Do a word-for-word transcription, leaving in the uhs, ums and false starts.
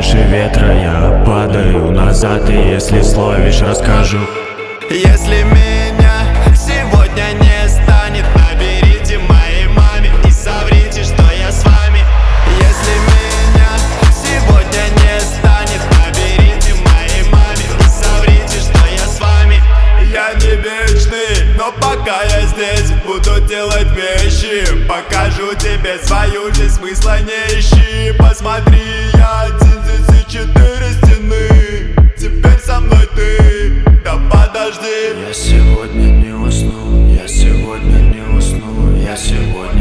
выше ветра, я падаю назад. И если словишь, расскажу. Если меня сегодня не станет, наберите моей маме и соврите, что я с вами. Если меня сегодня не станет, наберите моей маме и соврите, что я с вами. Я не вечный, но пока я здесь, буду делать вещи. Покажу тебе свою жизнь, смысла не ищи. Посмотри, я один здесь и четыре стены. Теперь со мной ты, да подожди. Я сегодня не усну, я сегодня не усну, я сегодня